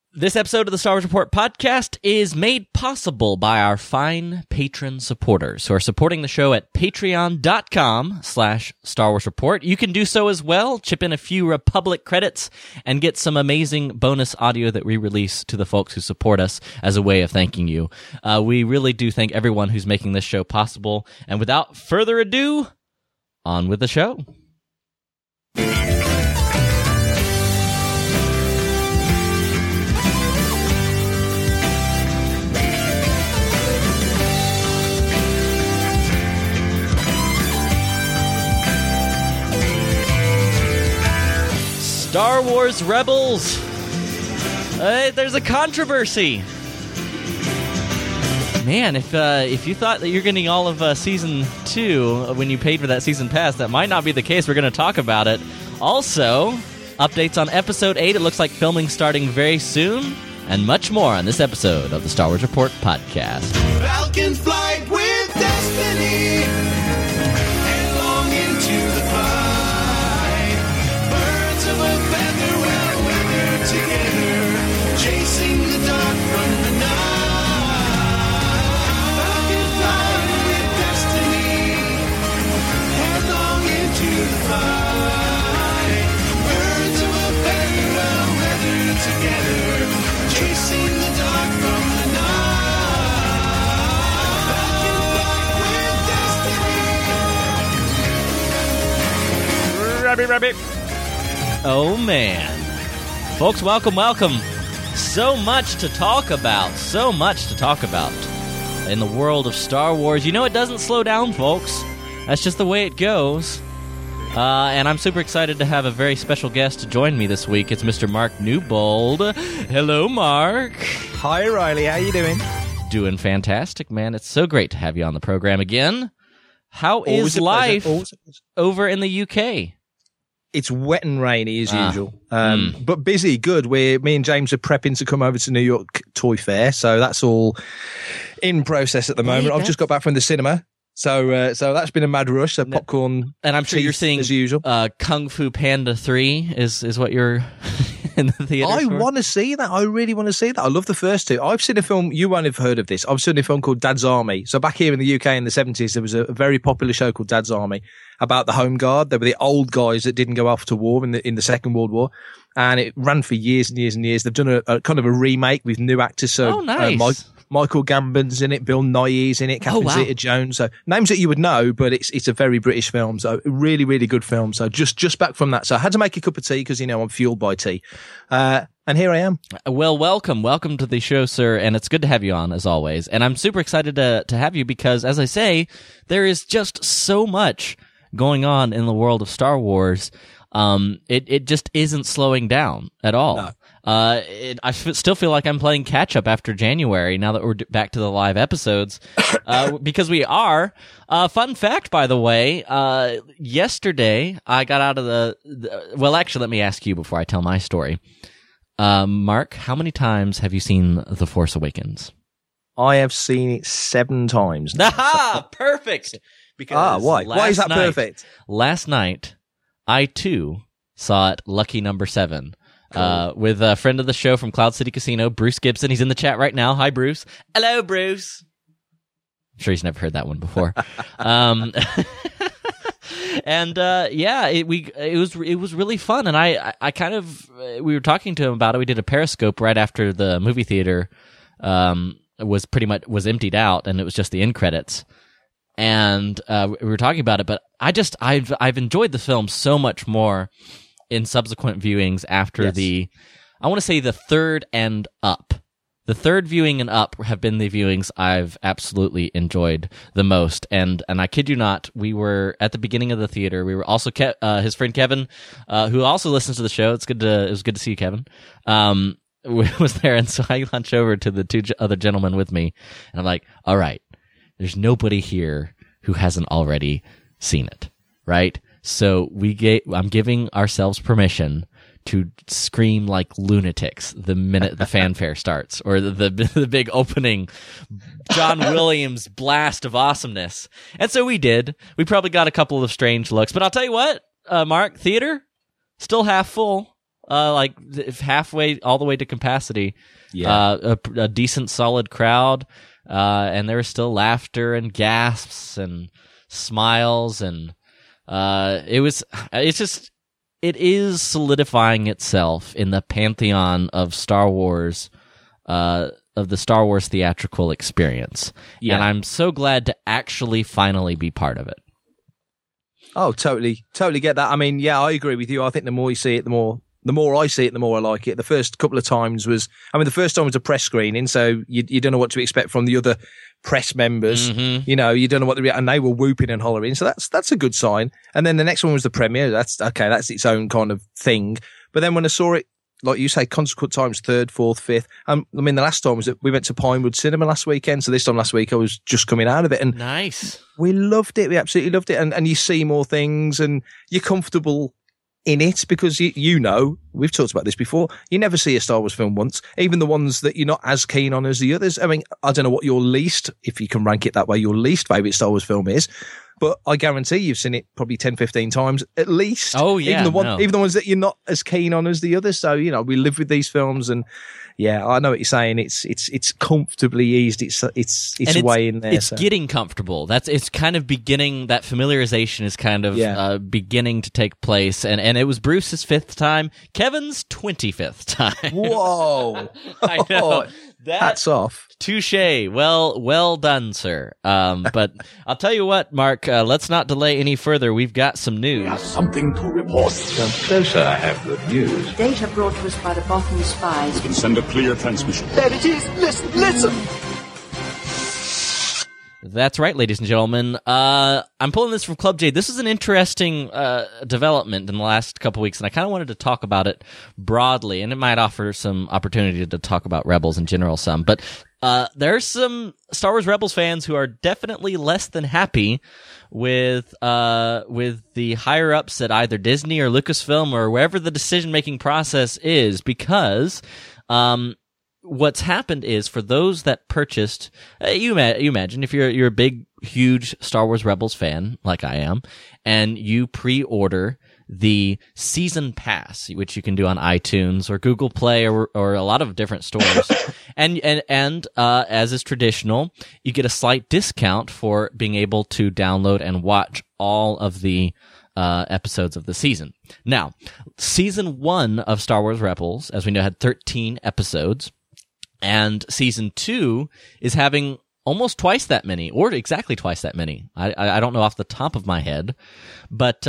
This episode of the Star Wars Report podcast is made possible by our fine patron supporters who are supporting the show at patreon.com/Star Wars Report. You can do so as well, chip in a few Republic credits, and get some amazing bonus audio that we release to the folks who support us as a way of thanking you. We really do thank everyone who's making this show possible. And without further ado, on with the show. Star Wars Rebels. There's a controversy. Man, if you thought that you're getting all of Season 2 when you paid for that Season Pass, that might not be the case. We're going to talk about it. Also, updates on Episode 8. It looks like filming starting very soon. And much more on this episode of the Star Wars Report podcast. Falcon flight with destiny. Headlong into the fight. Birds of a feather well weathered together. Chasing the dark from the night. Falcon flight with destiny. Headlong into the fight. Birds of a feather well weathered together. Chasing the dark from the night. Falcon flight with destiny. Rabbit. Oh, man. Folks, welcome. So much to talk about. In the world of Star Wars. You know it doesn't slow down, folks. That's just the way it goes. And I'm super excited to have a very special guest to join me this week. It's Mr. Mark Newbold. Hello, Mark. Hi, Riley. How you doing? Doing fantastic, man. It's so great to have you on the program again. How is life over in the UK? It's wet and rainy as usual, but busy. Good. Me and James are prepping to come over to New York Toy Fair, so that's all in process at the moment. I've just got back from the cinema. So that's been a mad rush. So popcorn, and I'm sure you're seeing as usual. Kung Fu Panda 3 is what you're in the theater. I want to see that. I really want to see that. I love the first two. I've seen a film. You won't have heard of this. I've seen a film called Dad's Army. So back here in the UK in the 70s, there was a very popular show called Dad's Army about the Home Guard. They were the old guys that didn't go off to war in the Second World War, and it ran for years and years and years. They've done a kind of a remake with new actors. So nice. Michael Gambon's in it, Bill Nighy's in it, Catherine Zeta-Jones. So names that you would know, but it's a very British film. So really, really good film. So just back from that. So I had to make a cup of tea because, I'm fueled by tea. And here I am. Well, welcome to the show, sir. And it's good to have you on as always. And I'm super excited to have you because, as I say, there is just so much going on in the world of Star Wars. It just isn't slowing down at all. No. I still feel like I'm playing catch up after January now that we're back to the live episodes, because we are. Fun fact, by the way, yesterday I got out of well, actually, let me ask you before I tell my story. Mark, how many times have you seen The Force Awakens? I have seen it 7 times. Aha! Perfect! Because why? Why is that perfect? Last night, I too saw it lucky number 7. Cool. With a friend of the show from Cloud City Casino, Bruce Gibson. He's in the chat right now. Hi, Bruce. Hello, Bruce. I'm sure he's never heard that one before. And it was really fun. And I kind of we were talking to him about it. We did a Periscope right after the movie theater was emptied out, and it was just the end credits. And we were talking about it, but I've enjoyed the film so much more in subsequent viewings after I want to say the third and up. The third viewing and up have been the viewings I've absolutely enjoyed the most. And I kid you not, we were at the beginning of the theater. We were also his friend Kevin, who also listens to the show. It was good to see you, Kevin. Was there, and so I launched over to the 2 other gentlemen with me, and I'm like, all right, there's nobody here who hasn't already seen it, right? So I'm giving ourselves permission to scream like lunatics the minute the fanfare starts, or the big opening John Williams blast of awesomeness. And so we did. We probably got a couple of strange looks, but I'll tell you what, Mark, theater still half full. like halfway, all the way to capacity. Yeah. A decent, solid crowd, and there was still laughter and gasps and smiles, and it is solidifying itself in the pantheon of Star Wars, of the Star Wars theatrical experience. Yeah. And I'm so glad to actually finally be part of it. Oh, totally get that. I mean, yeah, I agree with you. I think the more you see it, the more I see it, the more I like it. The first couple of times the first time was a press screening, so you don't know what to expect from the other press members. Mm-hmm. You know, you don't know what and they were whooping and hollering, so that's a good sign. And then the next one was the premiere. That's okay. That's its own kind of thing. But then when I saw it, like you say, consequent times, third, fourth, fifth. I mean, the last time was that we went to Pinewood Cinema last weekend. So this time last week, I was just coming out of it, and nice. We loved it. We absolutely loved it. And you see more things, and you're comfortable in it because you know, we've talked about this before. You never see a Star Wars film once, even the ones that you're not as keen on as the others. I mean, I don't know what your least, if you can rank it that way, your least favorite Star Wars film is. But I guarantee you've seen it probably 10, 15 times at least. Oh, yeah. Even the ones that you're not as keen on as the others. So, you know, we live with these films, and yeah, I know what you're saying. It's comfortably eased its way in there. It's getting comfortable. It's kind of beginning, that familiarization is kind of beginning to take place. And it was Bruce's 5th time, Kevin's 25th time. Whoa. I know. Hats off. Touche. Well done, sir. But I'll tell you what, Mark, let's not delay any further. We've got some news. Something to report. Come closer, I have good news. Data brought to us by the Bothan spies. You can send a clear transmission. There it is. Listen. That's right, ladies and gentlemen. I'm pulling this from Club J. This is an interesting development in the last couple weeks, and I kind of wanted to talk about it broadly, and it might offer some opportunity to talk about Rebels in general some. But there's some Star Wars Rebels fans who are definitely less than happy with the higher ups at either Disney or Lucasfilm or wherever the decision-making process is, because what's happened is, for those that purchased, you imagine if you're a big, huge Star Wars Rebels fan like I am, and you pre-order the season pass, which you can do on iTunes or Google Play or a lot of different stores, and as is traditional, you get a slight discount for being able to download and watch all of the episodes of the season. Now, season 1 of Star Wars Rebels, as we know, had 13 episodes. And season 2 is having almost twice that many, or exactly twice that many. I don't know off the top of my head, but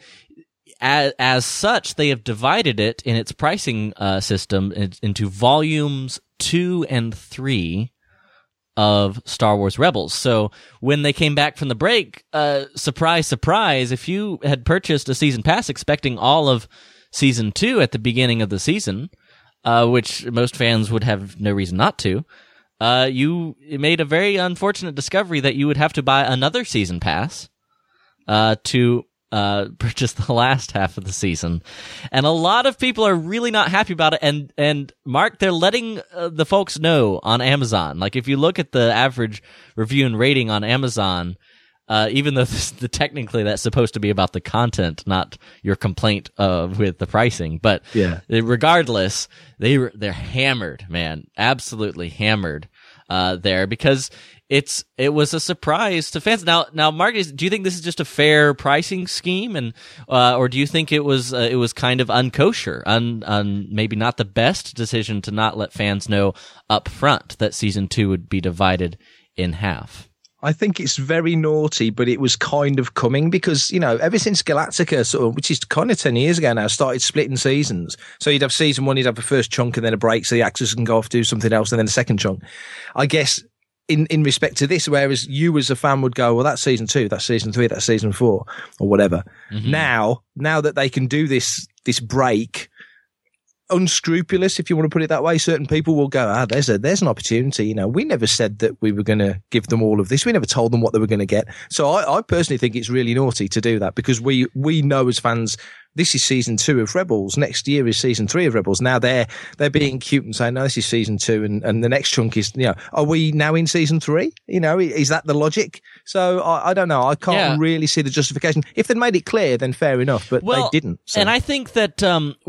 as such, they have divided it in its pricing system into volumes 2 and 3 of Star Wars Rebels. So when they came back from the break, surprise, surprise, if you had purchased a season pass expecting all of season 2 at the beginning of the season, which most fans would have no reason not to, you made a very unfortunate discovery that you would have to buy another season pass to purchase the last half of the season. And a lot of people are really not happy about it. And Mark, they're letting the folks know on Amazon. Like, if you look at the average review and rating on Amazon, even though technically that's supposed to be about the content, not your complaint with the pricing. But yeah, regardless, they're hammered, man, absolutely hammered there, because it was a surprise to fans. Now, Mark, do you think this is just a fair pricing scheme, and or do you think it was kind of unkosher, maybe not the best decision to not let fans know up front that season 2 would be divided in half? I think it's very naughty, but it was kind of coming because, you know, ever since Galactica, which is kind of 10 years ago now, started splitting seasons. So you'd have season 1, you'd have the first chunk and then a break so the actors can go off do something else and then a second chunk. I guess in respect to this, whereas you as a fan would go, well, that's season 2, that's season 3, that's season 4 or whatever. Mm-hmm. Now that they can do this break, unscrupulous, if you want to put it that way, certain people will go, there's an opportunity. You know, we never said that we were going to give them all of this. We never told them what they were going to get. So I personally think it's really naughty to do that, because we know as fans this is season 2 of Rebels. Next year is season 3 of Rebels. Now they're being cute and saying, no, this is season 2, and the next chunk is, are we now in season 3? Is that the logic? So I don't know. I can't really see the justification. If they'd made it clear, then fair enough, but they didn't. So. And I think that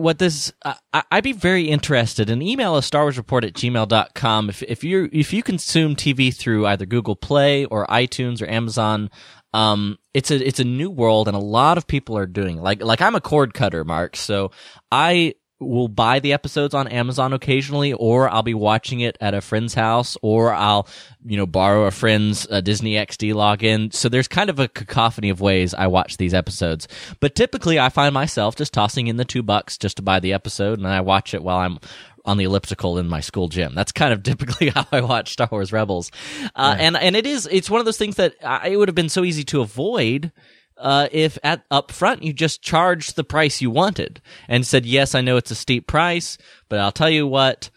I'd be very interested, and email us StarWarsReport@gmail.com if you consume TV through either Google Play or iTunes or Amazon. It's a new world, and a lot of people are doing it. Like I'm a cord cutter, Mark, so I will buy the episodes on Amazon occasionally, or I'll be watching it at a friend's house, or I'll, borrow a friend's Disney XD login. So there's kind of a cacophony of ways I watch these episodes. But typically I find myself just tossing in the $2 just to buy the episode, and I watch it while I'm on the elliptical in my school gym. That's kind of typically how I watch Star Wars Rebels. And it's one of those things that it would have been so easy to avoid if up front you just charged the price you wanted and said, yes, I know it's a steep price, but I'll tell you what,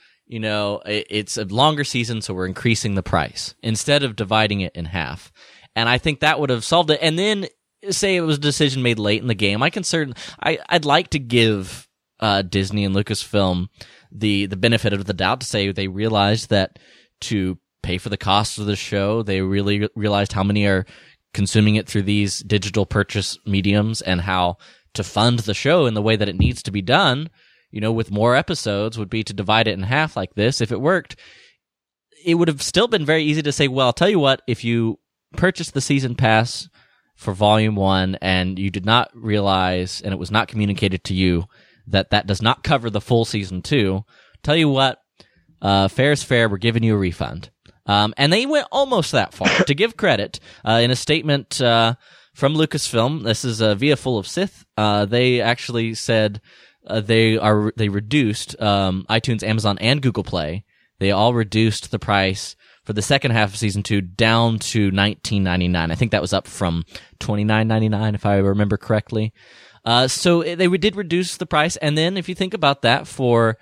it's a longer season, so we're increasing the price instead of dividing it in half. And I think that would have solved it. And then say it was a decision made late in the game. I'd like to give Disney and Lucasfilm the benefit of the doubt to say they realized that to pay for the cost of the show, they really realized how many are consuming it through these digital purchase mediums, and how to fund the show in the way that it needs to be done, with more episodes, would be to divide it in half like this. If it worked, it would have still been very easy to say, well, I'll tell you what, if you purchase the season pass for volume 1 and you did not realize, and it was not communicated to you, that does not cover the full season 2, tell you what, fair is fair, we're giving you a refund. And they went almost that far. To give credit, in a statement from Lucasfilm, this is via Full of Sith, they actually said they reduced iTunes, Amazon, and Google Play. They all reduced the price for the second half of season 2 down to $19.99. I think that was up from $29.99 if I remember correctly. So they did reduce the price, and then if you think about that for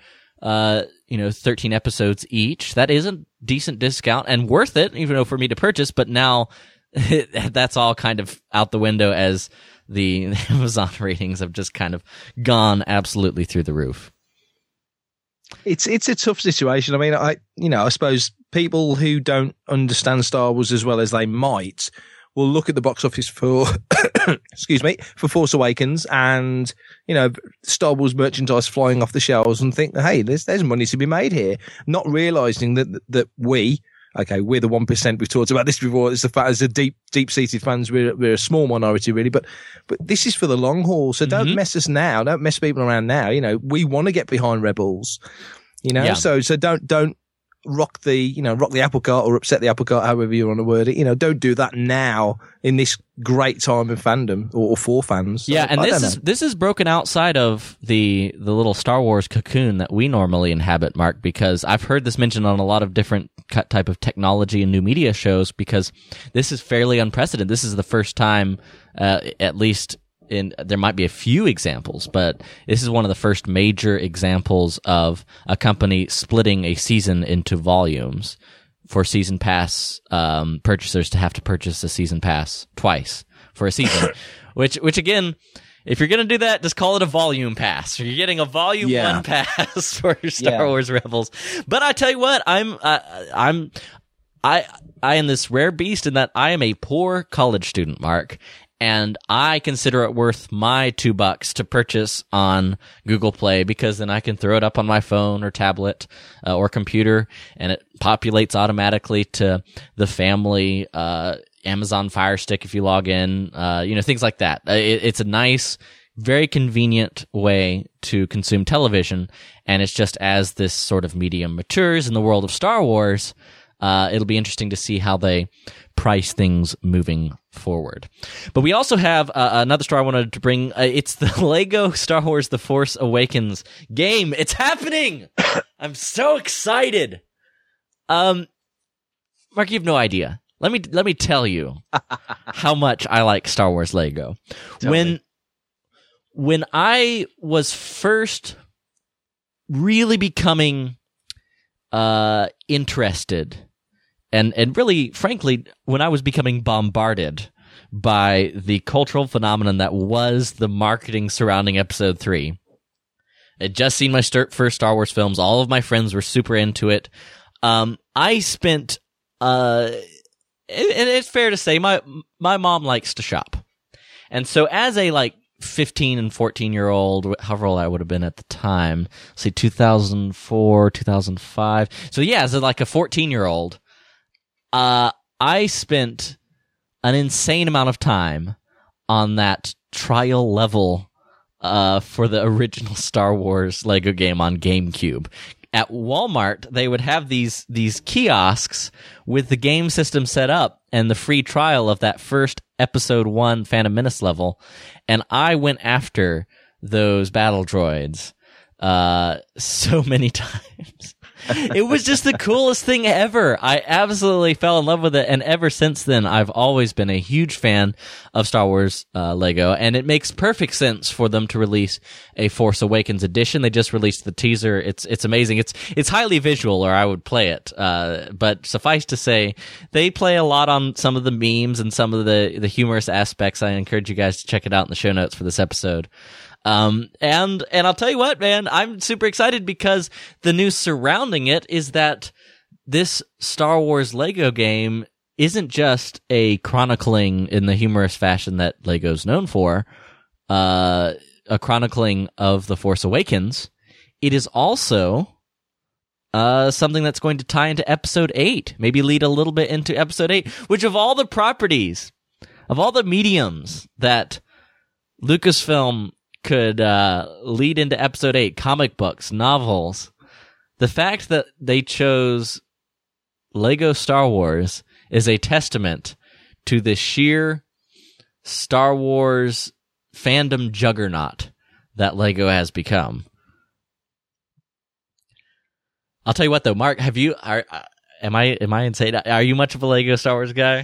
13 episodes each, that is a decent discount and worth it, even though for me to purchase. But now that's all kind of out the window as the Amazon ratings have just kind of gone absolutely through the roof. It's a tough situation. I mean, I suppose people who don't understand Star Wars as well as they might will look at the box office for, for Force Awakens and, Star Wars merchandise flying off the shelves and think, hey, there's money to be made here. Not realizing that we're the 1%. We've talked about this before. It's the fact as a deep-seated fans, we're a small minority really, but this is for the long haul. So don't mess us now. Don't mess people around now. We want to get behind Rebels, so don't rock the apple cart or upset the apple cart, however you want to word it. Don't do that now in this great time in fandom or for fans. Yeah, and this is broken outside of the little Star Wars cocoon that we normally inhabit, Mark, because I've heard this mentioned on a lot of different type of technology and new media shows, because this is fairly unprecedented. This is the first time, at least there might be a few examples, but this is one of the first major examples of a company splitting a season into volumes for season pass purchasers to have to purchase a season pass twice for a season. which again, if you're going to do that, just call it a volume pass. You're getting a volume 1 pass for Star Wars Rebels. But I tell you what, I am this rare beast in that I am a poor college student, Mark. And I consider it worth my $2 to purchase on Google Play, because then I can throw it up on my phone or tablet or computer, and it populates automatically to the family Amazon Fire Stick if you log in, things like that. It's a nice, very convenient way to consume television, and it's just as this sort of medium matures in the world of Star Wars, it'll be interesting to see how they price things moving forward. But we also have another story I wanted to bring. It's the Lego Star Wars The Force Awakens game. It's happening! I'm so excited! Mark, you have no idea. Let me tell you how much I like Star Wars Lego. When I was first really becoming interested, and really, frankly, when I was becoming bombarded by the cultural phenomenon that was the marketing surrounding Episode 3. I'd just seen my first Star Wars films. All of my friends were super into it. I spent, and it's fair to say, my mom likes to shop. And so as a 15 and 14-year-old, however old I would have been at the time, say 2004, 2005. So yeah, as a 14-year-old, I spent an insane amount of time on that trial level for the original Star Wars Lego game on GameCube. At Walmart, they would have these kiosks with the game system set up and the free trial of that first Episode 1 Phantom Menace level, and I went after those battle droids so many times. It was just the coolest thing ever. I absolutely fell in love with it, and ever since then, I've always been a huge fan of Star Wars Lego, and it makes perfect sense for them to release a Force Awakens edition. They just released the teaser. It's amazing. It's highly visual, or I would play it. But suffice to say, they play a lot on some of the memes and some of the humorous aspects. I encourage you guys to check it out in the show notes for this episode. And I'll tell you what, man, I'm super excited because the news surrounding it is that this Star Wars Lego game isn't just a chronicling in the humorous fashion that Lego's known for, a chronicling of The Force Awakens. It is also something that's going to tie into Episode 8, maybe lead a little bit into Episode 8, which of all the properties, of all the mediums that Lucasfilm could lead into Episode 8, comic books, novels, the fact that they chose Lego Star Wars is a testament to the sheer Star Wars fandom juggernaut that Lego has become. I'll tell you what, though, Mark, am I insane? Are you much of a Lego Star Wars guy?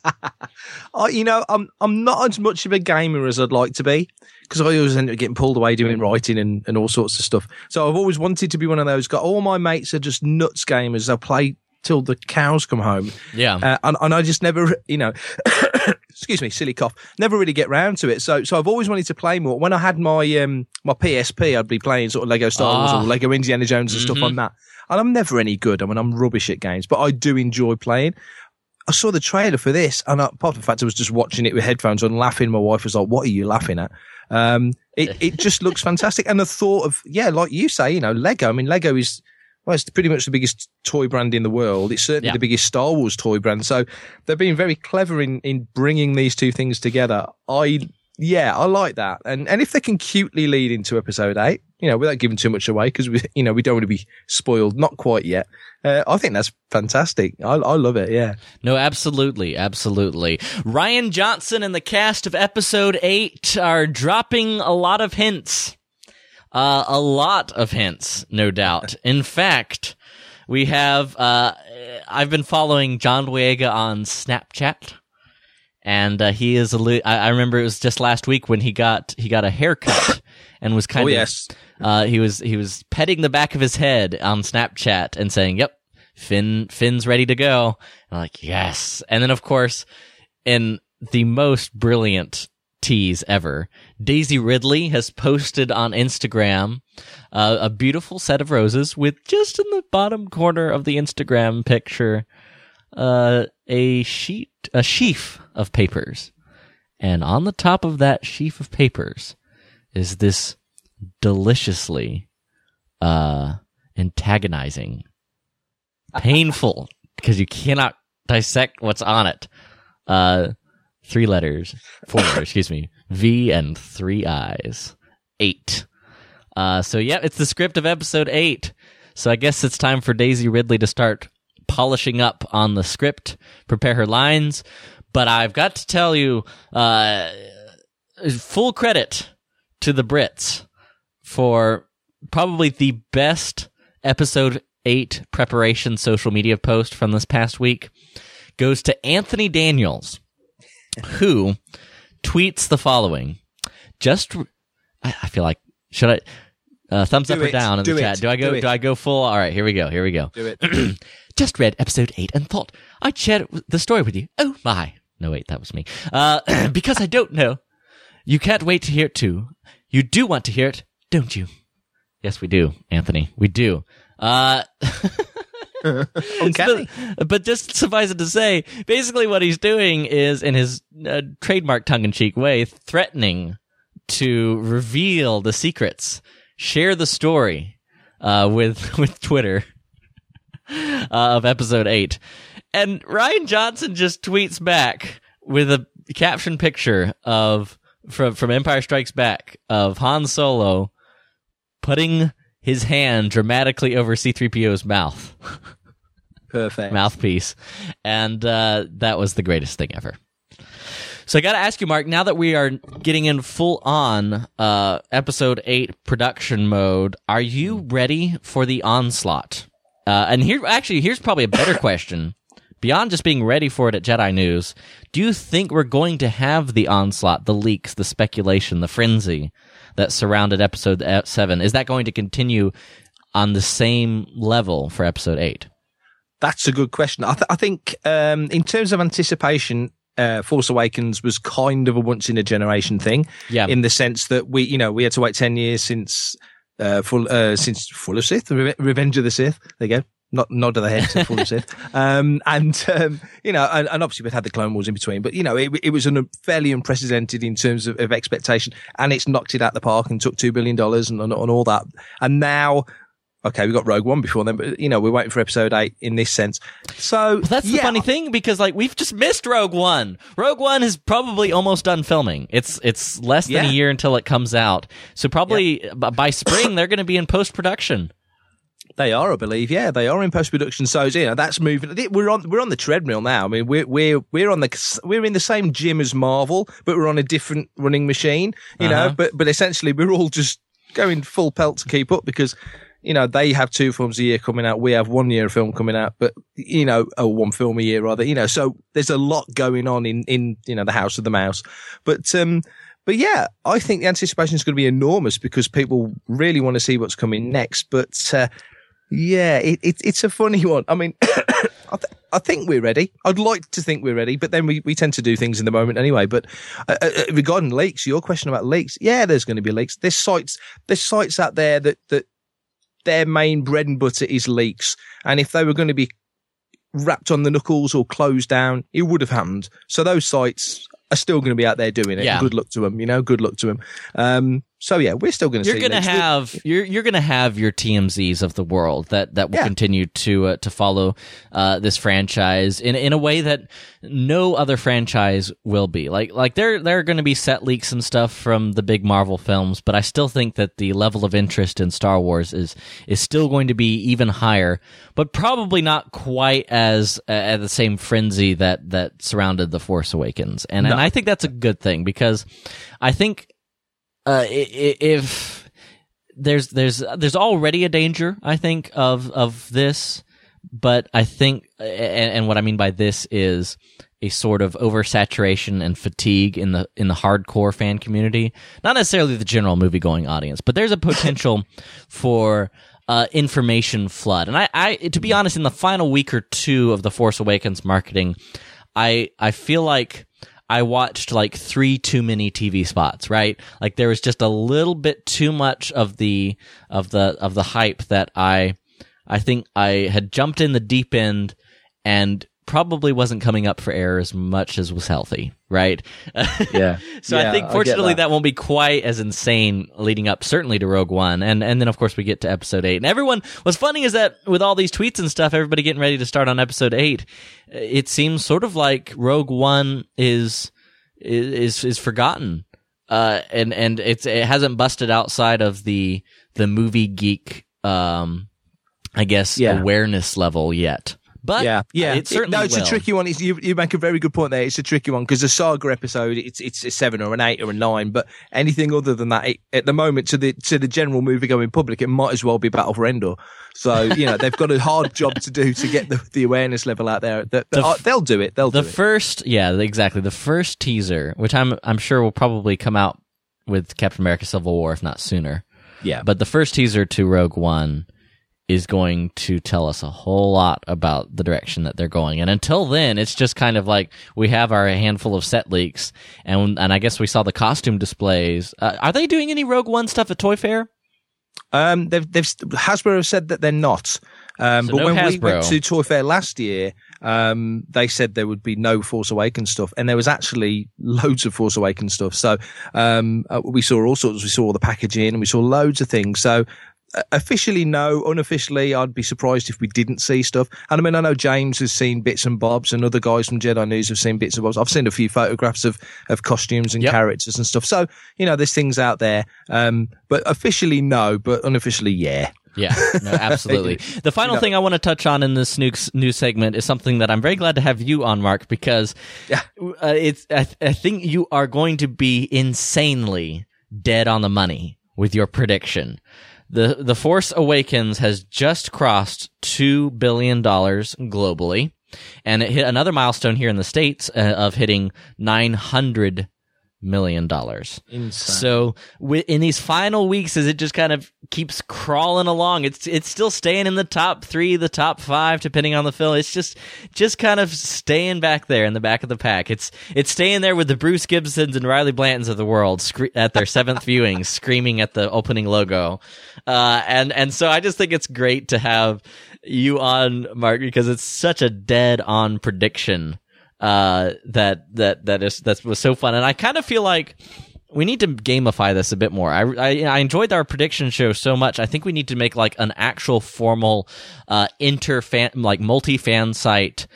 I'm not as much of a gamer as I'd like to be, because I always end up getting pulled away doing writing and all sorts of stuff. So I've always wanted to be one of those guys. All my mates are just nuts gamers. They'll play till the cows come home. Yeah. And I just never, excuse me, silly cough, never really get round to it. So I've always wanted to play more. When I had my PSP, I'd be playing sort of Lego Star Wars or Lego Indiana Jones and stuff on that. And I'm never any good. I mean, I'm rubbish at games, but I do enjoy playing. I saw the trailer for this, and apart from the fact I was just watching it with headphones on, laughing. My wife was like, "What are you laughing at?" It just looks fantastic, and the thought of like you say, Lego. I mean, Lego is it's pretty much the biggest toy brand in the world. It's certainly the biggest Star Wars toy brand. So they're being very clever in bringing these two things together. I like that, and if they can cutely lead into Episode 8, without giving too much away, because we don't want to be spoiled, not quite yet. I think that's fantastic. I love it. Yeah. No, absolutely, absolutely. Rian Johnson and the cast of Episode 8 are dropping a lot of hints. A lot of hints, no doubt. In fact, we have. I've been following John Boyega on Snapchat. And he is I remember it was just last week when he got a haircut and was kind of he was petting the back of his head on Snapchat and saying, "Yep, Finn's ready to go." And I'm like, "Yes." And then of course, in the most brilliant tease ever, Daisy Ridley has posted on Instagram a beautiful set of roses with just in the bottom corner of the Instagram picture a sheaf of papers, and on the top of that sheaf of papers is this deliciously antagonizing, painful, because you cannot dissect what's on it, 4 letters, excuse me, V and 3 I's, 8. So yeah, it's the script of Episode 8. So I guess it's time for Daisy Ridley to start polishing up on the script, prepare her lines. But I've got to tell you, full credit to the Brits for probably the best Episode 8 preparation social media post from this past week goes to Anthony Daniels, who tweets the following. I feel like, should I, thumbs up or down in the chat? Do I go full? All right, here we go. Do it. Just read Episode 8 and thought I'd share the story with you. Oh my. No, wait, that was me. Because I don't know. You can't wait to hear it too. You do want to hear it, don't you? Yes, we do, Anthony. We do. Uncanny. But just suffice it to say, basically what he's doing is, in his trademark tongue-in-cheek way, threatening to reveal the secrets, share the story with Twitter of episode 8. And Rian Johnson just tweets back with a caption picture of from Empire Strikes Back of Han Solo putting his hand dramatically over C-3PO's mouth. Perfect. Mouthpiece. And that was the greatest thing ever. So I got to ask you, Mark, now that we are getting in full on episode 8 production mode, are you ready for the onslaught? And here's probably a better question. Beyond just being ready for it at Jedi News, do you think we're going to have the onslaught, the leaks, the speculation, the frenzy that surrounded episode 7? Is that going to continue on the same level for episode 8? That's a good question. I think in terms of anticipation, Force Awakens was kind of a once in a generation thing. Yeah. In the sense that we had to wait 10 years since Full of Sith, Revenge of the Sith. There you go. Not nod of the head to Full of Sith. And obviously we've had the Clone Wars in between, but it was fairly unprecedented in terms of expectation, and it's knocked it out the park and took $2 billion and all that. And now, okay, we got Rogue One before then, but we're waiting for episode 8 in this sense. So that's the funny thing, because we've just missed Rogue One. Rogue One is probably almost done filming. It's less than a year until it comes out. So probably by spring they're going to be in post-production. They are, I believe. Yeah, they are in post-production. So that's moving. We're on the treadmill now. I mean, we're in the same gym as Marvel, but we're on a different running machine. But essentially we're all just going full pelt to keep up, because they have 2 films a year coming out. We have 1 year of film coming out, but 1 film a year rather. So there's a lot going on in the House of the Mouse. But yeah, I think the anticipation is going to be enormous, because people really want to see what's coming next. But yeah, it's a funny one. I mean, I think we're ready. I'd like to think we're ready, but then we tend to do things in the moment anyway. But regarding leaks, your question about leaks, yeah, there's going to be leaks. There's sites out there that their main bread and butter is leaks, and if they were going to be wrapped on the knuckles or closed down, it would have happened. So those sites are still going to be out there doing it. Yeah. Good luck to them. Good luck to them. So yeah, we're still going to see. You're going to have your TMZs of the world that will continue to follow this franchise in a way that no other franchise will be. Like there are going to be set leaks and stuff from the big Marvel films, but I still think that the level of interest in Star Wars is still going to be even higher, but probably not quite as at the same frenzy that surrounded The Force Awakens. And I think that's a good thing, because I think if there's already a danger, I think, of this, but I think, and what I mean by this is a sort of oversaturation and fatigue in the hardcore fan community, not necessarily the general movie-going audience, but there's a potential for information flood. And I, to be honest, in the final week or 2 of The Force Awakens marketing, I feel like I watched 3 too many TV spots, right? Like there was just a little bit too much of the hype that I think I had jumped in the deep end and probably wasn't coming up for air as much as was healthy, right? Yeah. So I think fortunately that won't be quite as insane leading up, certainly, to Rogue One. And then of course we get to episode 8. And everyone, what's funny is that with all these tweets and stuff, everybody getting ready to start on episode 8, it seems sort of like Rogue One is forgotten. And it hasn't busted outside of the movie geek, awareness level yet. But yeah, it certainly it's a tricky one. You make a very good point there. It's a tricky one, because the Saga episode, it's a 7 or an 8 or a 9, but anything other than that, at the moment, to the general movie going public, it might as well be Battle for Endor. So they've got a hard job to do to get the awareness level out there. They'll do it. They'll do it. The first teaser, which I'm sure will probably come out with Captain America: Civil War, if not sooner. Yeah, but the first teaser to Rogue One is going to tell us a whole lot about the direction that they're going. And until then, it's just kind of like we have our handful of set leaks, and I guess we saw the costume displays. Are they doing any Rogue One stuff at Toy Fair? Hasbro have said that they're not. But no when we Hasbro. went to Toy Fair last year, they said there would be no Force Awakens stuff, and there was actually loads of Force Awakens stuff. So we saw all sorts. We saw all the packaging, and we saw loads of things. So officially, no. Unofficially, I'd be surprised if we didn't see stuff. And I mean, I know James has seen bits and bobs, and other guys from Jedi News have seen bits and bobs. I've seen a few photographs of costumes and characters and stuff. So, you know, there's things out there. But officially, no. But unofficially, yeah. Yeah, no, absolutely. The final thing I want to touch on in this new segment is something that I'm very glad to have you on, Mark, because I think you are going to be insanely dead on the money with your prediction. The Force Awakens has just crossed $2 billion globally, and it hit another milestone here in the States of hitting $900 million. Insane. So in these final weeks, as it just kind of keeps crawling along, it's still staying in the top 3, the top 5, depending on the film. It's just kind of staying back there in the back of the pack. It's staying there with the Bruce Gibsons and Riley Blantons of the world at their 7th viewing, screaming at the opening logo. And so I just think it's great to have you on, Mark, because it's such a dead on prediction. That was so fun, and I kind of feel like we need to gamify this a bit more. I enjoyed our prediction show so much. I think we need to make like an actual formal multi-fan site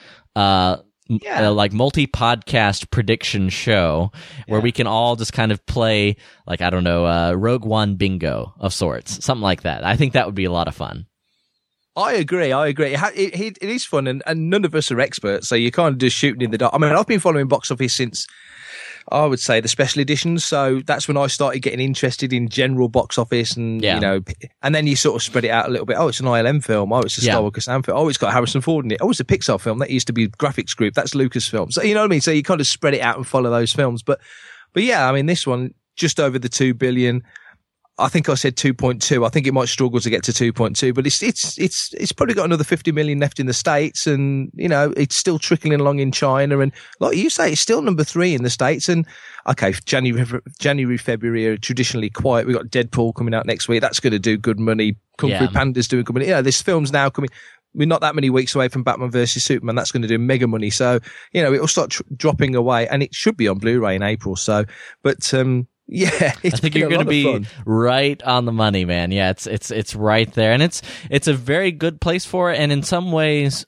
like multi-podcast prediction show where we can all just kind of play like, I don't know, Rogue One bingo of sorts, something like that. I think that would be a lot of fun. I agree. It is fun, and none of us are experts, so you're kind of just shooting in the dark. I mean, I've been following box office since, I would say, the special editions, so that's when I started getting interested in general box office, and you know, and then you sort of spread it out a little bit. Oh, it's an ILM film. Oh, it's a Star Wars Kazan film. Oh, it's got Harrison Ford in it. Oh, it's a Pixar film. That used to be Graphics Group. That's Lucasfilm. So you know what I mean? So you kind of spread it out and follow those films. But yeah, I mean, this one just over the 2 billion. I think I said 2.2. I think it might struggle to get to 2.2, but it's probably got another 50 million left in the States, and you know it's still trickling along in China, and like you say, it's still number 3 in the States. And okay, January, February are traditionally quiet. We've got Deadpool coming out next week. That's going to do good money. Kung Fu Panda's doing good money. Yeah, this film's now coming. We're not that many weeks away from Batman versus Superman. That's going to do mega money. So you know it'll start dropping away, and it should be on Blu-ray in April. So, but yeah, I think you're going to be right on the money, man. Yeah, it's right there, and it's a very good place for it. And in some ways,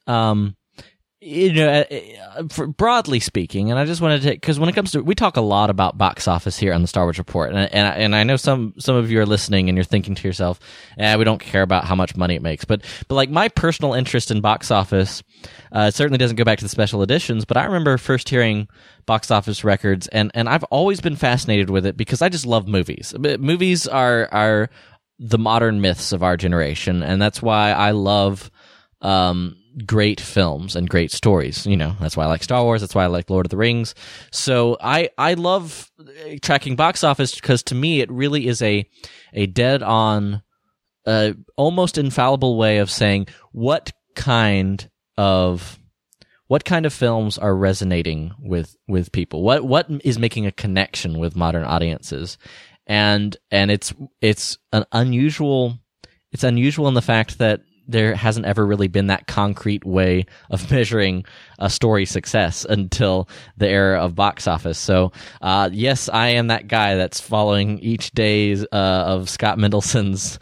you know, broadly speaking, and I just wanted to, because when it comes to, we talk a lot about box office here on the Star Wars Report, and I know some of you are listening and you're thinking to yourself, we don't care about how much money it makes, but like my personal interest in box office, it certainly doesn't go back to the special editions, but I remember first hearing box office records, and I've always been fascinated with it because I just love movies. Movies are the modern myths of our generation, and that's why I love great films and great stories. You know, that's why I like Star Wars. That's why I like Lord of the Rings. So I love tracking box office because to me it really is a dead on, almost infallible way of saying what kind of films are resonating with people. What is making a connection with modern audiences, and it's unusual in the fact that there hasn't ever really been that concrete way of measuring a story success until the era of box office. So, yes, I am that guy that's following each day of Scott Mendelson's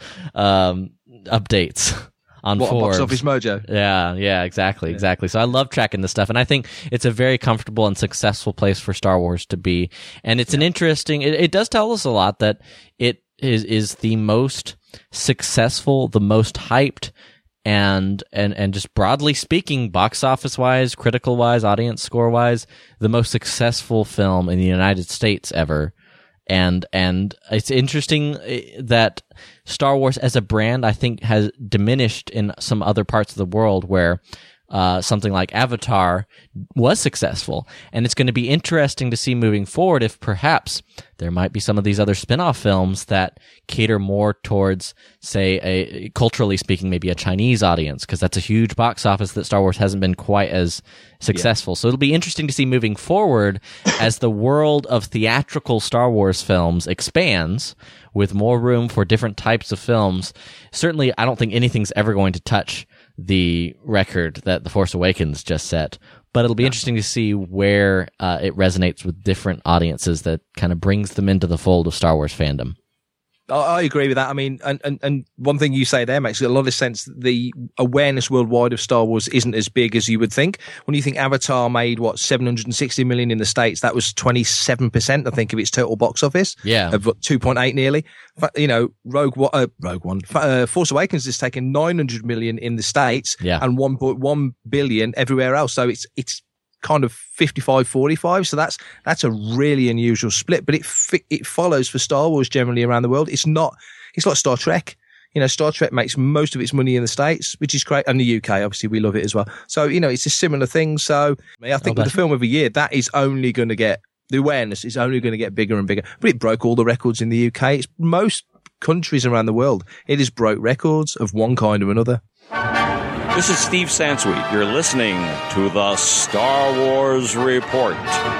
updates on Forbes. Box Office Mojo. Yeah, exactly. So I love tracking this stuff, and I think it's a very comfortable and successful place for Star Wars to be. And it's an interesting. It does tell us a lot that it is the most successful, the most hyped, and just broadly speaking, box office wise, critical wise, audience score wise, the most successful film in the United States ever. And it's interesting that Star Wars as a brand, I think, has diminished in some other parts of the world where something like Avatar was successful. And it's going to be interesting to see moving forward if perhaps there might be some of these other spin-off films that cater more towards, say, culturally speaking, maybe a Chinese audience, because that's a huge box office that Star Wars hasn't been quite as successful. So it'll be interesting to see moving forward as the world of theatrical Star Wars films expands with more room for different types of films. Certainly, I don't think anything's ever going to touch the record that The Force Awakens just set, but it'll be interesting to see where it resonates with different audiences that kind of brings them into the fold of Star Wars fandom. I agree with that. I mean, and one thing you say there makes a lot of sense. The awareness worldwide of Star Wars isn't as big as you would think. When you think Avatar made, 760 million in the States, that was 27%, I think, of its total box office. Yeah. Of 2.8 nearly. You know, Rogue One, Force Awakens has taken 900 million in the States and 1.1 billion everywhere else. So it's kind of 55-45, so that's a really unusual split, but it follows for Star Wars generally around the world. It's like Star Trek. You know, Star Trek makes most of its money in the States, which is great, and the UK, obviously, we love it as well. So, you know, it's a similar thing. So I think with the film of the year, that is only going to get, the awareness is only going to get bigger and bigger. But it broke all the records in the UK. It's most countries around the world. It has broke records of one kind or another. This is Steve Sansweet. You're listening to the Star Wars Report.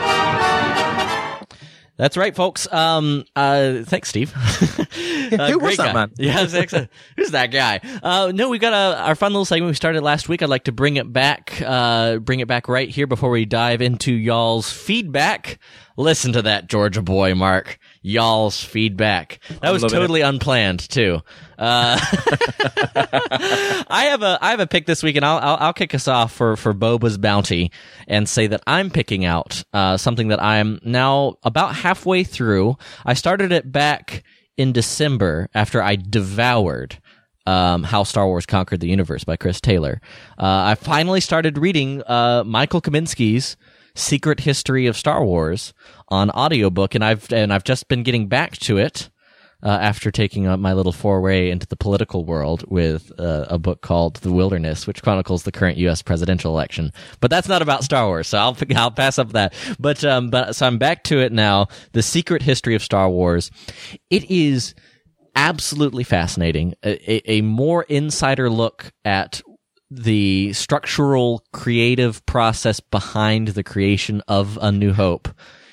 That's right, folks. Thanks, Steve. Who was that, man? Yeah, who's that guy? No, we got our fun little segment we started last week. I'd like to bring it back right here before we dive into y'all's feedback. Listen to that, Georgia boy, Mark. Y'all's feedback. That was totally unplanned too. I have a pick this week, and I'll kick us off for Boba's Bounty and say that I'm picking out something that I'm now about halfway through. I started it back in December after I devoured How Star Wars Conquered the Universe by Chris Taylor. I finally started reading Michael Kaminsky's Secret History of Star Wars on audiobook, and I've just been getting back to it after taking up my little foray into the political world with a book called The Wilderness, which chronicles the current U.S. presidential election. But that's not about Star Wars, so I'll pass up that. But so I'm back to it now. The Secret History of Star Wars. It is absolutely fascinating. A more insider look at the structural creative process behind the creation of A New Hope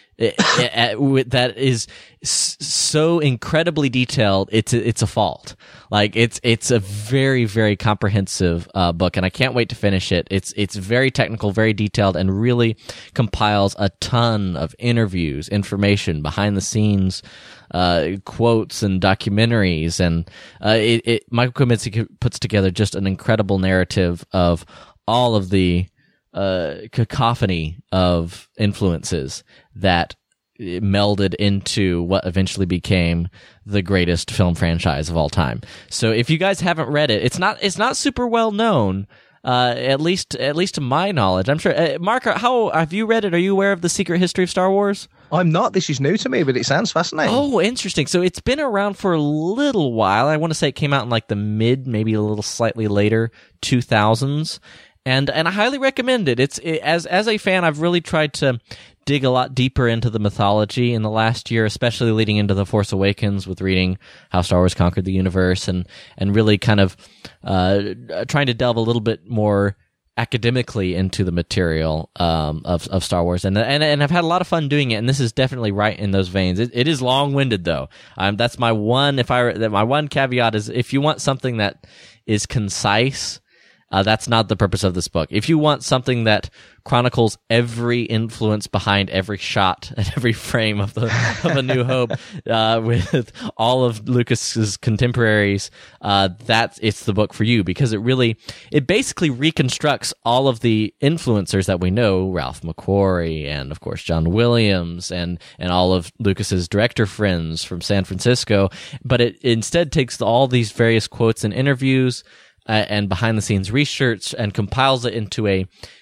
that is so incredibly detailed. It's a fault. Like it's a very, very comprehensive book, and I can't wait to finish it. It's very technical, very detailed, and really compiles a ton of interviews, information, behind the scenes, quotes and documentaries, and Michael Kaminsky puts together just an incredible narrative of all of the cacophony of influences that melded into what eventually became the greatest film franchise of all time. So if you guys haven't read it, it's not super well known. At least to my knowledge. I'm sure. Mark, how have you read it? Are you aware of The Secret History of Star Wars? I'm not. This is new to me, but it sounds fascinating. Oh, interesting. So it's been around for a little while. I want to say it came out in like the mid, maybe a little slightly later 2000s. And I highly recommend it. As a fan, I've really tried to dig a lot deeper into the mythology in the last year, especially leading into The Force Awakens with reading How Star Wars Conquered the Universe, and really kind of trying to delve a little bit more academically into the material of Star Wars, and I've had a lot of fun doing it. And this is definitely right in those veins. It is long-winded though. That's my one. My one caveat is if you want something that is concise. That's not the purpose of this book. If you want something that chronicles every influence behind every shot and every frame of A New Hope, with all of Lucas's contemporaries, it's the book for you, because it basically reconstructs all of the influencers that we know, Ralph McQuarrie and of course John Williams and all of Lucas's director friends from San Francisco, but it instead takes all these various quotes and interviews, and behind-the-scenes research, and compiles it into a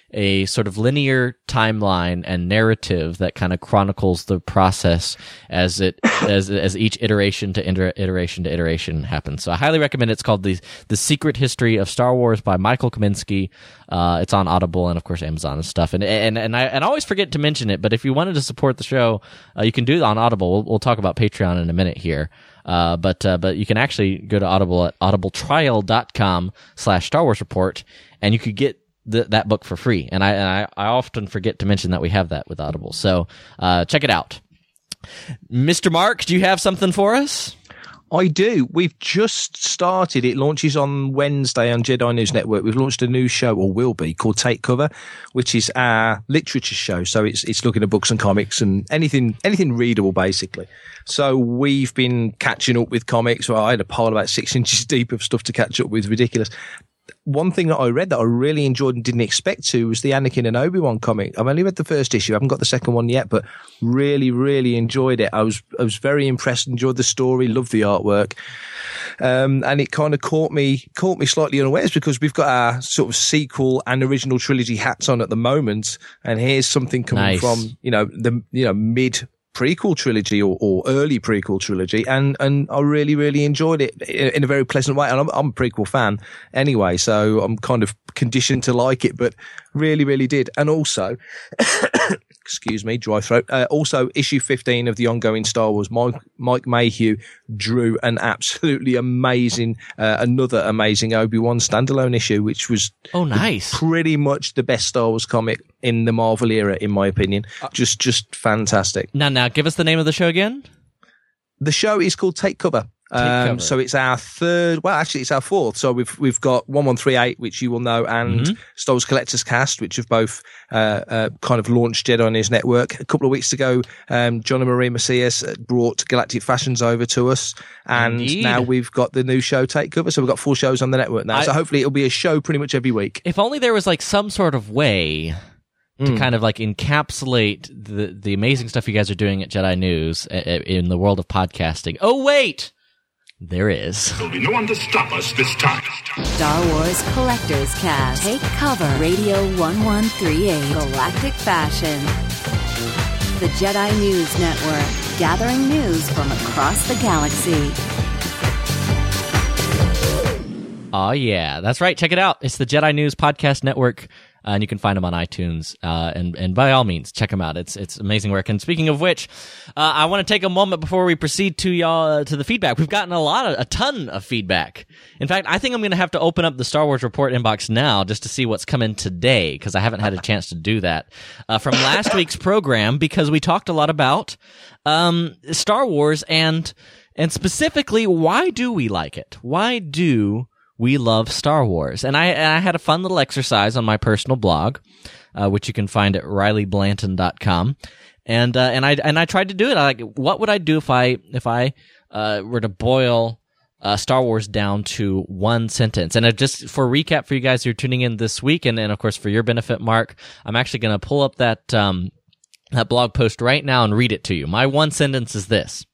a sort of linear timeline and narrative that kind of chronicles the process as each iteration to iteration happens. So I highly recommend it. It's called The Secret History of Star Wars by Michael Kaminsky. It's on Audible and of course Amazon and stuff. And I always forget to mention it, but if you wanted to support the show, you can do it on Audible. We'll talk about Patreon in a minute here. But you can actually go to Audible at audibletrial.com/Star Wars Report, and you could get that book for free. And I often forget to mention that we have that with Audible. So, check it out. Mr. Mark, do you have something for us? I do. We've just started. It launches on Wednesday on Jedi News Network. We've launched a new show, or will be, called Take Cover, which is our literature show. So it's looking at books and comics and anything readable, basically. So we've been catching up with comics. Well, I had a pile about 6 inches deep of stuff to catch up with. Ridiculous. One thing that I read that I really enjoyed and didn't expect to was the Anakin and Obi-Wan comic. I've only read the first issue. I haven't got the second one yet, but really, really enjoyed it. I was very impressed, enjoyed the story, loved the artwork. And it kind of caught me slightly unawares because we've got our sort of sequel and original trilogy hats on at the moment. And here's something coming from, mid prequel trilogy or early prequel trilogy, and I really, really enjoyed it in a very pleasant way. And I'm a prequel fan anyway, so I'm kind of conditioned to like it, but really, really did. And also, excuse me, dry throat. Also, issue 15 of the ongoing Star Wars, Mike Mayhew drew an absolutely amazing, another amazing Obi-Wan standalone issue, which was pretty much the best Star Wars comic in the Marvel era, in my opinion. Just fantastic. Now, give us the name of the show again. The show is called Take Cover. So it's our third, well, actually it's our fourth. So we've got 1138, which you will know, and Star Wars Collector's Cast, which have both, kind of launched Jedi News Network. A couple of weeks ago, John and Marie Macias brought Galactic Fashions over to us. And now we've got the new show Take Cover. So we've got 4 shows on the network now. So hopefully it'll be a show pretty much every week. If only there was like some sort of way to kind of like encapsulate the amazing stuff you guys are doing at Jedi News in the world of podcasting. Oh, wait! There is. There'll be no one to stop us this time. Star Wars Collector's Cast. Take Cover. Radio 1138. Galactic Fashion. The Jedi News Network. Gathering news from across the galaxy. Oh, yeah. That's right. Check it out. It's the Jedi News Podcast Network. And you can find them on iTunes, and by all means, check them out. It's amazing work. And speaking of which, I want to take a moment before we proceed to y'all to the feedback. We've gotten a ton of feedback. In fact, I think I'm going to have to open up the Star Wars Report inbox now just to see what's coming today, because I haven't had a chance to do that from last week's program, because we talked a lot about Star Wars and specifically, why do we like it? Why do we love Star Wars? And I had a fun little exercise on my personal blog, which you can find at RileyBlanton.com. And I tried to do it. What would I do if I were to boil Star Wars down to one sentence? And just for recap for you guys who are tuning in this week, and of course for your benefit, Mark, I'm actually going to pull up that blog post right now and read it to you. My one sentence is this: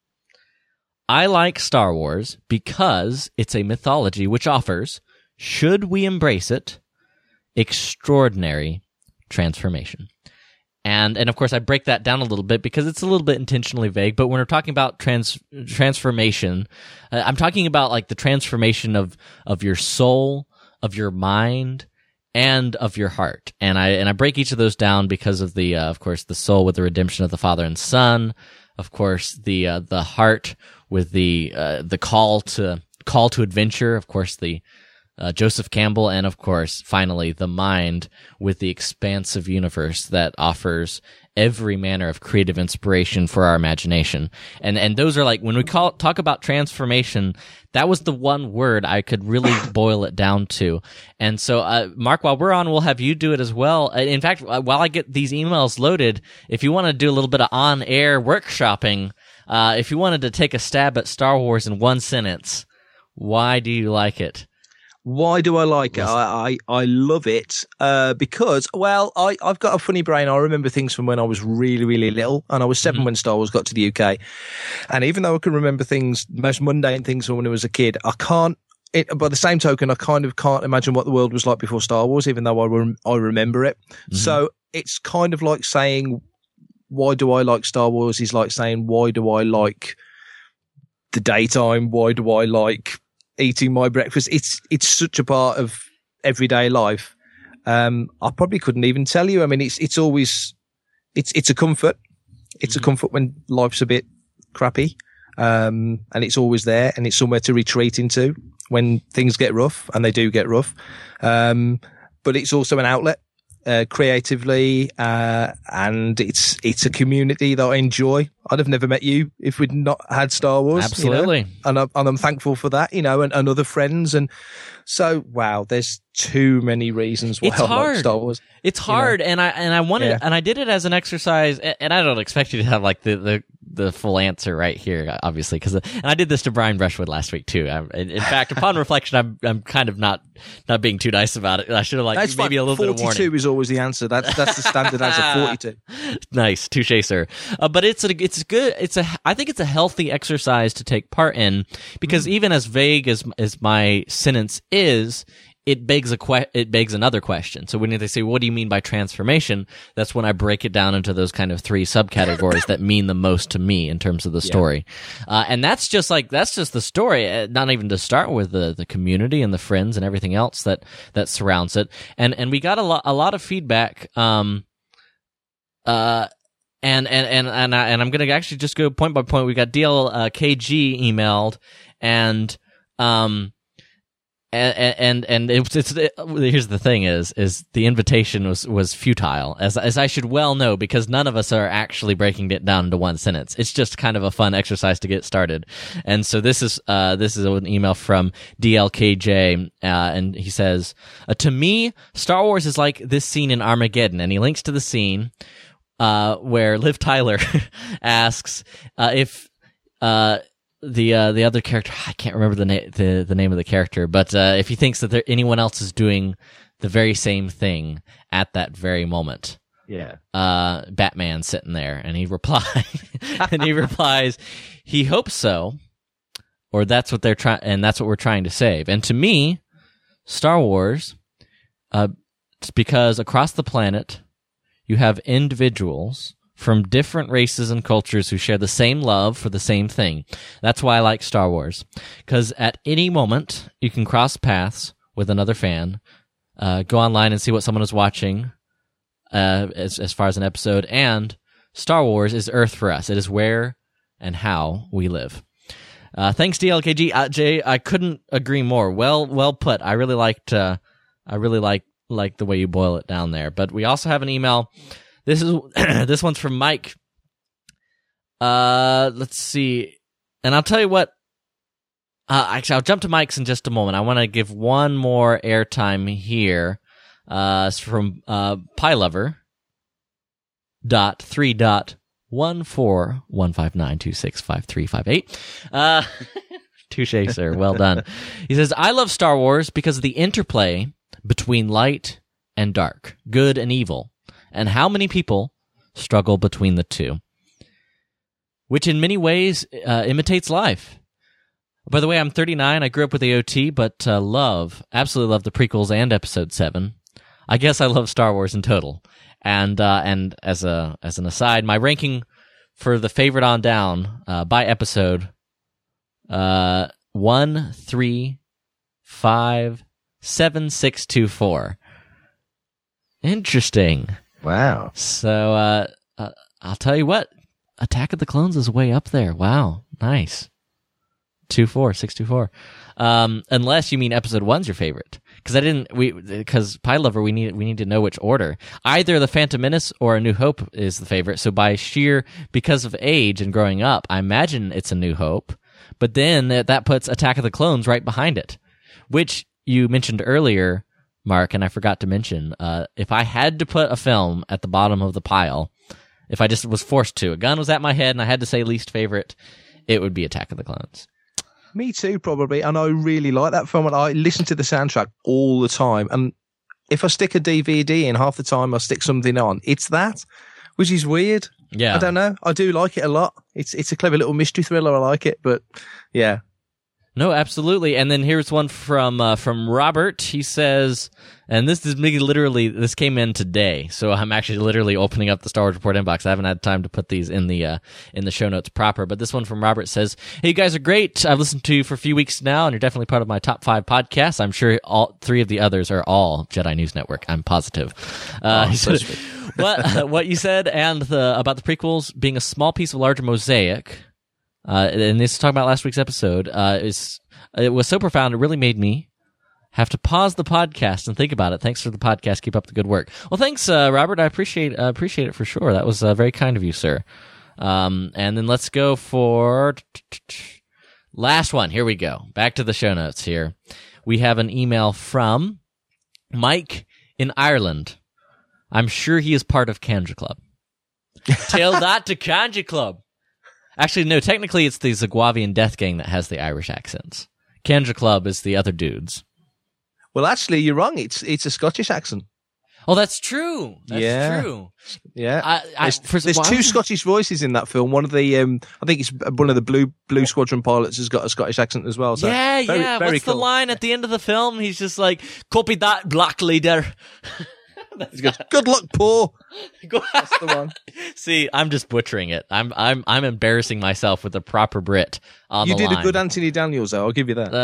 I like Star Wars because it's a mythology which offers, should we embrace it, extraordinary transformation. And of course I break that down a little bit because it's a little bit intentionally vague, but when we're talking about transformation, I'm talking about like the transformation of your soul, of your mind, and of your heart. And I break each of those down because of the of course the soul with the redemption of the Father and Son, of course the heart with the call to adventure, of course the Joseph Campbell, and of course finally the mind with the expansive universe that offers every manner of creative inspiration for our imagination. And those are like, when we talk about transformation, that was the one word I could really boil it down to. And so, Mark, while we're on, we'll have you do it as well. In fact, while I get these emails loaded, if you want to do a little bit of on-air workshopping, if you wanted to take a stab at Star Wars in one sentence, why do you like it? Why do I like it? I love it because, well, I've got a funny brain. I remember things from when I was really, really little, and I was 7 when Star Wars got to the UK. And even though I can remember things, most mundane things from when I was a kid, I can't by the same token, I kind of can't imagine what the world was like before Star Wars, even though I remember it. Mm-hmm. So it's kind of like saying, why do I like Star Wars? Is like saying, why do I like the daytime? Why do I like eating my breakfast? It's such a part of everyday life. I probably couldn't even tell you. I mean, it's always, it's a comfort. It's a comfort when life's a bit crappy. And it's always there, and it's somewhere to retreat into when things get rough, and they do get rough. But it's also an outlet, creatively, and it's a community that I enjoy. I'd have never met you if we'd not had Star Wars. Absolutely. You know? And I'm thankful for that, and other friends. And so, wow, there's too many reasons why I like Star Wars. It's hard, and I wanted, and I did it as an exercise, and I don't expect you to have like the full answer right here, obviously, and I did this to Brian Brushwood last week too. In fact, upon reflection, I'm kind of not being too nice about it. I should have maybe fine. a little bit of warning. 42 is always the answer. That's the standard answer. 42. Nice, touche, sir. But I think it's a healthy exercise to take part in, because even as vague as my sentence is, it begs another question. So when they say, what do you mean by transformation? That's when I break it down into those kind of three subcategories that mean the most to me in terms of the story. And that's just the story, not even to start with the community and the friends and everything else that surrounds it. And we got a lot of feedback, and I'm going to actually just go point by point. We got DLKG emailed, and here's the thing is the invitation was futile, as I should well know, because none of us are actually breaking it down into one sentence. It's just kind of a fun exercise to get started. And so this is an email from DLKJ, and he says, to me, Star Wars is like this scene in Armageddon, and he links to the scene where Liv Tyler asks if the other character, I can't remember the name of the character, but if he thinks that anyone else is doing the very same thing at that very moment. Yeah. Batman sitting there, and he replies, he hopes so, or that's what they're trying, and that's what we're trying to save. And to me, Star Wars, it's because across the planet, you have individuals from different races and cultures who share the same love for the same thing. That's why I like Star Wars. Because at any moment, you can cross paths with another fan, go online and see what someone is watching as far as an episode, and Star Wars is Earth for us. It is where and how we live. Thanks, DLKG. Jay, I couldn't agree more. Well put. I really like the way you boil it down there. But we also have an email. This one's from Mike. Let's see. And I'll tell you what, actually, I'll jump to Mike's in just a moment. I want to give one more airtime here. It's from PyLover.3.14159265358. Touche, sir. Well done. He says, I love Star Wars because of the interplay between light and dark, good and evil, and how many people struggle between the two, which in many ways imitates life. By the way, I'm 39. I grew up with AOT, but absolutely love the prequels and Episode 7. I guess I love Star Wars in total. And as an aside, my ranking for the favorite on down by episode 1, 3, 5, 7, 6, 2, 4. Interesting. Wow. So I'll tell you what, Attack of the Clones is way up there. Wow, nice. 2-4, 6-2-4. Unless you mean Episode 1's your favorite, because Pie Lover, we need to know which order. Either The Phantom Menace or A New Hope is the favorite. So because of age and growing up, I imagine it's A New Hope. But then that puts Attack of the Clones right behind it, which you mentioned earlier, Mark, and I forgot to mention, if I had to put a film at the bottom of the pile, if I just was forced to, a gun was at my head and I had to say least favorite, it would be Attack of the Clones. Me too, probably. And I really like that film, and I listen to the soundtrack all the time. And if I stick a DVD in, half the time I stick something on, it's that, which is weird. Yeah. I don't know. I do like it a lot. It's a clever little mystery thriller. I like it, but yeah. No, absolutely. And then here's one from Robert. He says, and this is me literally, this came in today, so I'm actually literally opening up the Star Wars Report inbox. I haven't had time to put these in the show notes proper, but this one from Robert says, "Hey, you guys are great. I've listened to you for a few weeks now, and you're definitely part of my top 5 podcasts. I'm sure all 3 of the others are all Jedi News Network. I'm positive." He said, what you said and about the prequels being a small piece of a larger mosaic. And this is talking about last week's episode, it was so profound, it really made me have to pause the podcast and think about it. Thanks for the podcast. Keep up the good work. Well, thanks, Robert. I appreciate it for sure. That was very kind of you, sir. And then let's go for last one. Here we go. Back to the show notes here. We have an email from Mike in Ireland. I'm sure he is part of Kanja Club. Tell that to Kanja Club. Actually, no, technically it's the Zagwavian Death Gang that has the Irish accents. Kanja Club is the other dudes. Well, actually, you're wrong. It's a Scottish accent. Oh, that's true. That's true. Yeah. There's 2 Scottish voices in that film. One of the, I think it's one of the Blue Squadron pilots has got a Scottish accent as well. So very What's cool. the line at the end of the film? He's just like, "Copy that, black leader." He goes, "Good luck, Paul." That's the one. See, I'm just butchering it. I'm embarrassing myself with a proper Brit on the line. You did a good Anthony Daniels, though. I'll give you that.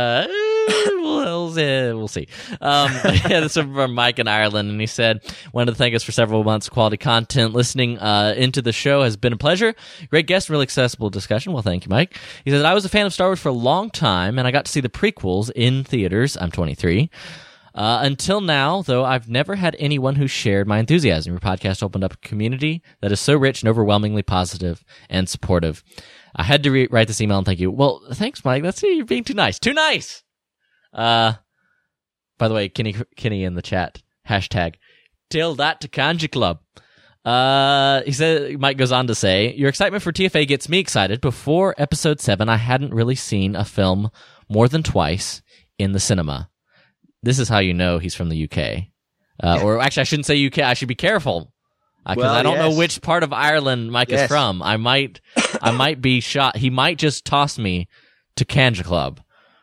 We'll see. This is from Mike in Ireland, and he said, "Wanted to thank us for several months of quality content. Listening into the show has been a pleasure. Great guest, really accessible discussion." Well, thank you, Mike. He said, "I was a fan of Star Wars for a long time, and I got to see the prequels in theaters. I'm 23. Until now, though, I've never had anyone who shared my enthusiasm. Your podcast opened up a community that is so rich and overwhelmingly positive and supportive. I had to write this email and thank you." Well, thanks, Mike. You're being too nice. Too nice! By the way, Kenny in the chat, hashtag, "Tell that to Kanja Club." He said, Mike goes on to say, "Your excitement for TFA gets me excited. Before episode 7, I hadn't really seen a film more than twice in the cinema." This is how you know he's from the UK. Or actually, I shouldn't say UK. I should be careful. Because I don't know which part of Ireland Mike is from. I might be shot. He might just toss me to Kanja Club.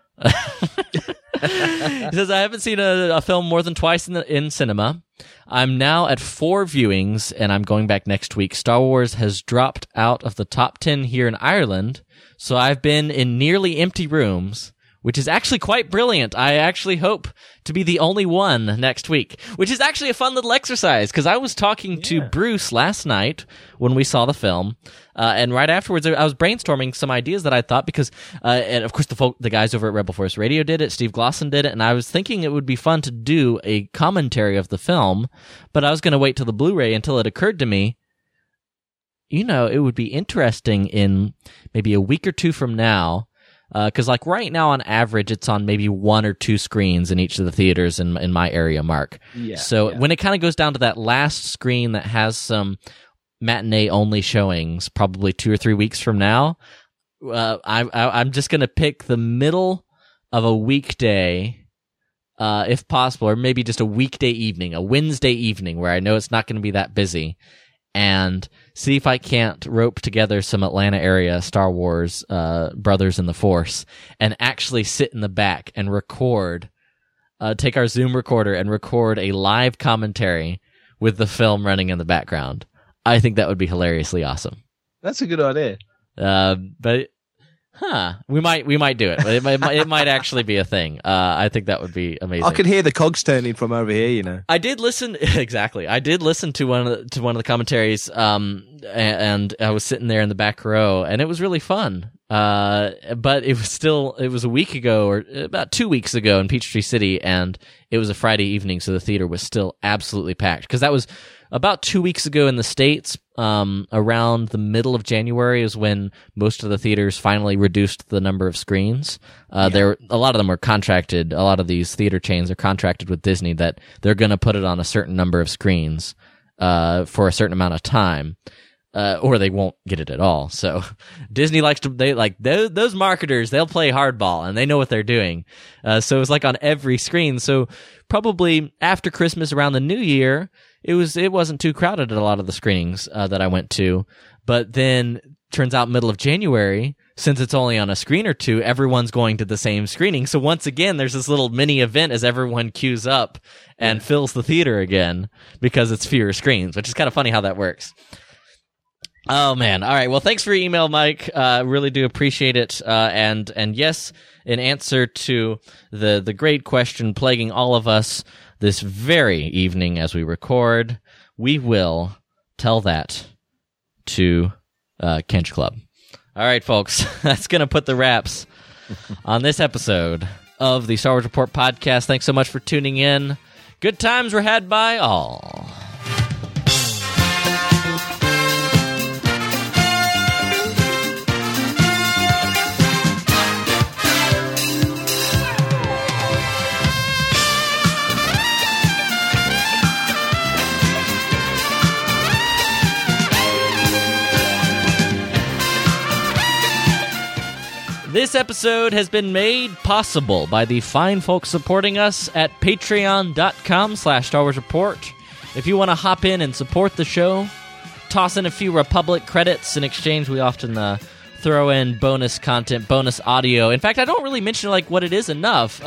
He says, "I haven't seen a film more than twice in cinema. I'm now at 4 viewings, and I'm going back next week. Star Wars has dropped out of the top 10 here in Ireland, so I've been in nearly empty rooms, which is actually quite brilliant. I actually hope to be the only one next week," which is actually a fun little exercise, because I was talking to Bruce last night when we saw the film, and right afterwards I was brainstorming some ideas that I thought, because, and of course the guys over at Rebel Force Radio did it, Steve Glosson did it, and I was thinking it would be fun to do a commentary of the film, but I was going to wait till the Blu-ray until it occurred to me, it would be interesting in maybe a week or 2 from now. Because like right now on average it's on maybe 1 or 2 screens in each of the theaters in my area, Mark. When it kind of goes down to that last screen that has some matinee only showings, probably 2 or 3 weeks from now, I'm just gonna pick the middle of a weekday, if possible, or maybe just a weekday evening, a Wednesday evening where I know it's not going to be that busy, and see if I can't rope together some Atlanta area Star Wars brothers in the Force and actually sit in the back and record, take our Zoom recorder and record a live commentary with the film running in the background. I think that would be hilariously awesome. That's a good idea. But we might do it. It might actually be a thing. I think that would be amazing. I could hear the cogs turning from over here. I did listen exactly. I did listen to one of the commentaries, and I was sitting there in the back row, and it was really fun. But it was a week ago, or about 2 weeks ago in Peachtree City, and it was a Friday evening, so the theater was still absolutely packed, because that was about 2 weeks ago in the States. Around the middle of January is when most of the theaters finally reduced the number of screens. A lot of them are contracted. A lot of these theater chains are contracted with Disney that they're going to put it on a certain number of screens for a certain amount of time, or they won't get it at all. So Disney those marketers. They'll play hardball and they know what they're doing. So it's like on every screen. So probably after Christmas, around the New Year, it wasn't too crowded at a lot of the screenings that I went to, but then turns out middle of January since it's only on a screen or two, everyone's going to the same screening. So once again, there's this little mini event as everyone queues up and fills the theater again because it's fewer screens, which is kind of funny how that works. Oh man! All right. Well, thanks for your email, Mike. Really do appreciate it. And yes, in answer to the great question plaguing all of us this very evening as we record, we will tell that to Kendra Club. All right, folks. That's gonna put the wraps on this episode of the Star Wars Report podcast. Thanks so much for tuning in. Good times were had by all. This episode has been made possible by the fine folks supporting us at patreon.com/Star Wars Report. If you want to hop in and support the show, toss in a few Republic credits. In exchange, we often throw in bonus content, bonus audio. In fact, I don't really mention what it is enough.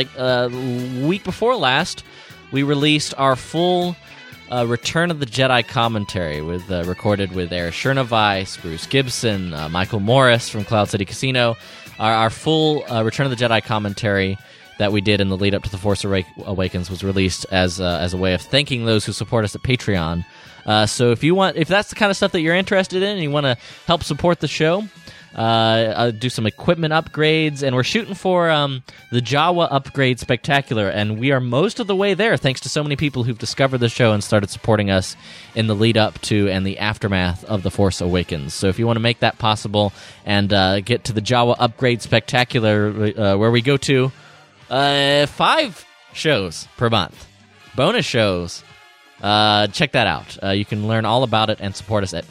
Week before last, we released our full Return of the Jedi commentary with recorded with Eric Chernovice, Bruce Gibson, Michael Morris from Cloud City Casino. Our full Return of the Jedi commentary that we did in the lead up to The Force Awakens was released as a way of thanking those who support us at Patreon. So if that's the kind of stuff that you're interested in and you want to help support the show, do some equipment upgrades, and we're shooting for the Jawa Upgrade Spectacular, and we are most of the way there thanks to so many people who've discovered the show and started supporting us in the lead up to and the aftermath of The Force Awakens. So if you want to make that possible and get to the Jawa Upgrade Spectacular, where we go to 5 shows per month, bonus shows, check that out. You can learn all about it and support us at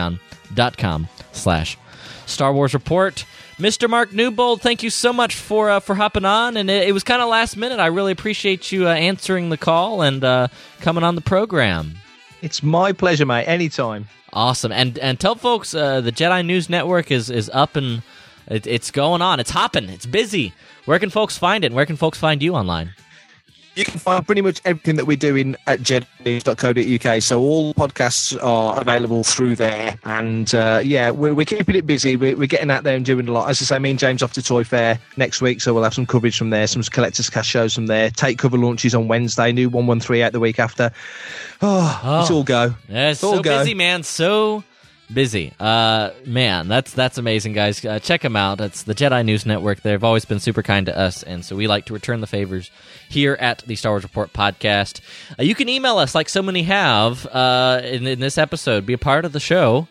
patreon.com/Star Wars Report. Mr. Mark Newbold, thank you so much for hopping on, and it was kind of last minute. I really appreciate you answering the call and coming on the program. It's my pleasure, mate. Anytime. Awesome, and tell folks the Jedi News Network is up and it's going on. It's hopping. It's busy. Where can folks find it? And where can folks find you online? You can find pretty much everything that we're doing at jednews.co.uk. So all podcasts are available through there. And we're keeping it busy. We're getting out there and doing a lot. As I say, me and James off to Toy Fair next week. So we'll have some coverage from there, some Collector's Cast shows from there. Take cover launches on Wednesday, new 113 out the week after. It's all go. Yeah, it's so busy, man. So busy. Man, that's amazing, guys. Check them out. It's the Jedi News Network. They've always been super kind to us, and so we like to return the favors here at the Star Wars Report podcast. You can email us like so many have in this episode. Be a part of the show.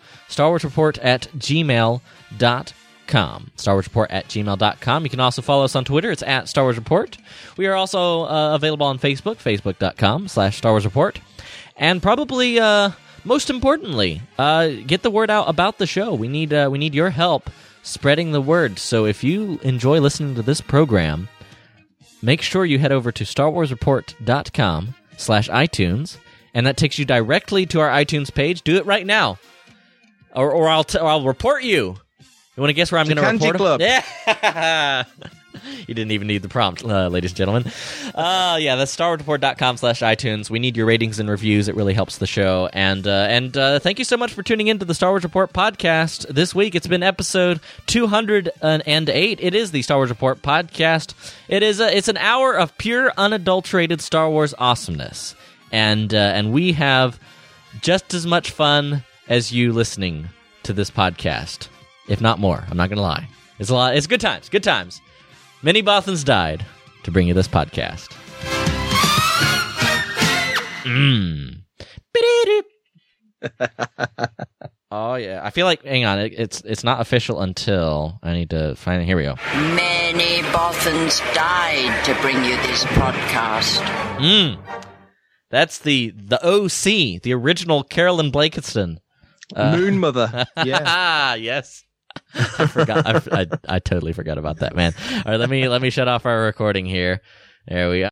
StarWarsReport@gmail.com. StarWarsReport@gmail.com. You can also follow us on Twitter. It's at Star Wars Report. We are also available on Facebook, Facebook.com/Star Wars Report. And probably most importantly, get the word out about the show. We need your help spreading the word. So if you enjoy listening to this program, make sure you head over to StarWarsReport.com/iTunes, and that takes you directly to our iTunes page. Do it right now, or I'll report you. You want to guess where I'm going to report Club. Yeah. You didn't even need the prompt, ladies and gentlemen. That's StarWarsReport.com/iTunes. We need your ratings and reviews. It really helps the show. And thank you so much for tuning in to the Star Wars Report podcast this week. It's been episode 208. It is the Star Wars Report podcast. It's an hour of pure, unadulterated Star Wars awesomeness. And we have just as much fun as you listening to this podcast, if not more. I'm not going to lie. It's a lot. It's good times. Good times. Many Bothans died to bring you this podcast. Oh yeah, I feel like, hang on, it's not official until I need to find it. Here we go. Many Bothans died to bring you this podcast. That's the OC, the original Carolyn Blakiston. Moon Mother. Yeah. Yes. I forgot. I totally forgot about that, man. All right, let me shut off our recording here. There we go.